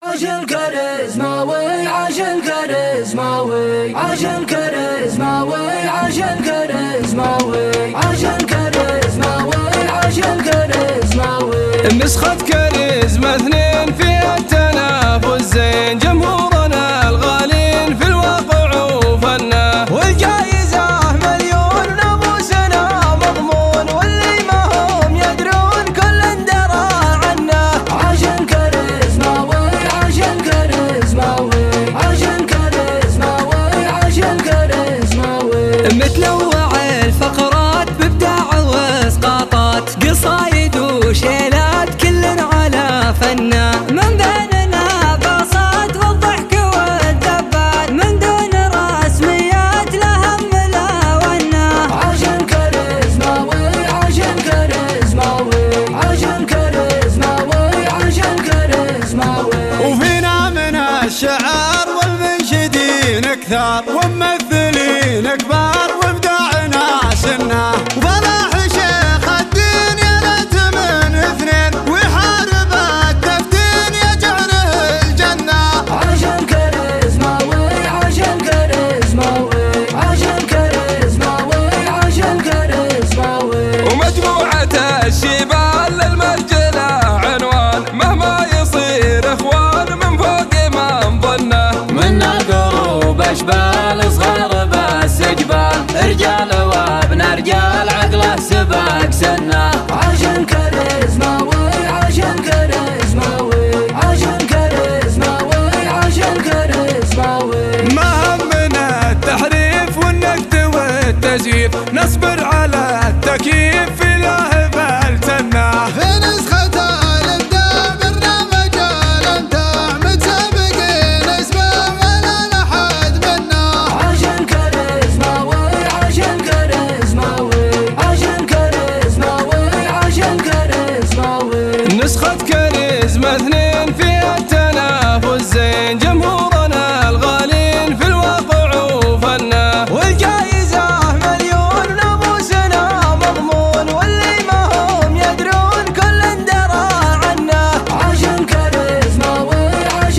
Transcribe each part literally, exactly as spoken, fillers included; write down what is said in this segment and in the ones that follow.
عاش الكاريزماوي عاش الكاريزماوي عاش الكاريزماوي عاش الكاريزماوي عاش الكاريزماوي عاش الكاريزماوي. نسخة كاريزما اثنين فيها التنافس زين، جمهورنا الغالين في الواقع وفنه، والجايزة مليون ناموسنا مضمون، واللي ما هم يدرون كل درى عنه. عاش الكاريزماوي عاش الكاريزماوي عاش الكاريزماوي عاش الكاريزماوي. متنوع الفقرات بابداع واسقاطات، قصايد وشيلات كل على فنه، من بيننا باصات والضحك والدبات، من دون رسميات لهم لا ونه. عاش الكاريزماوي عاش الكاريزماوي عاش الكاريزماوي عاش الكاريزماوي. وفينا من الشعر والمنشدين كثار، وممثلين كبار وابداعنا سنه، وفلاح شيخ الدين يا ليت من اثنين، ويحارب التفتين يجعله الجنه. عاش الكاريزماوي عاش الكاريزماوي عاش الكاريزماوي عاش الكاريزماوي. ومجموعة الشبال للمرجلة عنوان، مهما يصير اخوان من فوق ما نظنه، منا قروب اشبال صغار بس جبال، رجال وابن رجال عقله سباق سنه. عاش الكاريزماوي عاش الكاريزماوي عاش الكاريزماوي عاش الكاريزماوي. ما همنا التحريف والنكت والتزييف، نصبر على التكييف في لهب التنه. في نسخة الابداع برنامج الامتاع، متسابقين اسمه ولا لحد منا. عاش الكاريزماوي عاش الكاريزماوي عاش الكاريزماوي عاش الكاريزماوي. نسخة كاريزما اثنين فيها التنافس زين، جمهورنا الغالين في الواقع وفنه، والجايزة مليون ناموسنا مضمون، واللي ما هم يدرون كل درى عنه. عاش الكاريزماوي عاش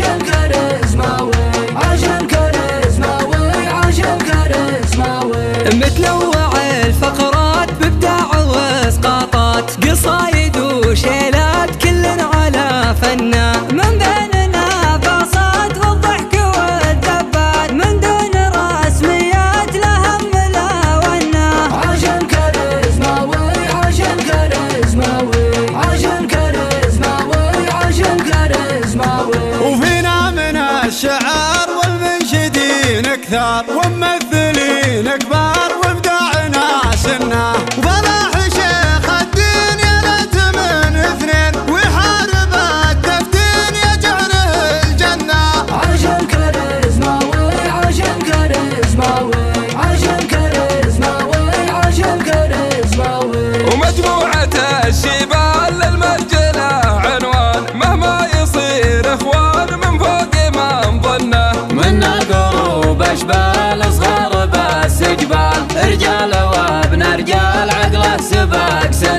الكاريزماوي عاش الكاريزماوي عاش الكاريزماوي. متنوع الفقرات بابداع واسقاطات، قصايد وشيلات كل على فنه، من بيننا باصات والضحك والدبات، من دون رسميات لهم لا ونه. عاش الكاريزماوي عاش الكاريزماوي عاش الكاريزماوي عاش الكاريزماوي. وفينا من الشعر والمنشدين كثار، وممثلين كبار وابداعنا سنه، وفلاح شيخ الدين يا ليت من اثنين، ويحارب التفتين يجعله الجنه. عاش الكاريزماوي عاش الكاريزماوي عاش الكاريزماوي عاش الكاريزماوي. ومجموعة الشبال للمرجلة عنوان، مهما يصير اخوان من فوق ما نظنه، منا قروب اشبال صغار بس جبال، رجال وابن رجال عقله سباق سنه.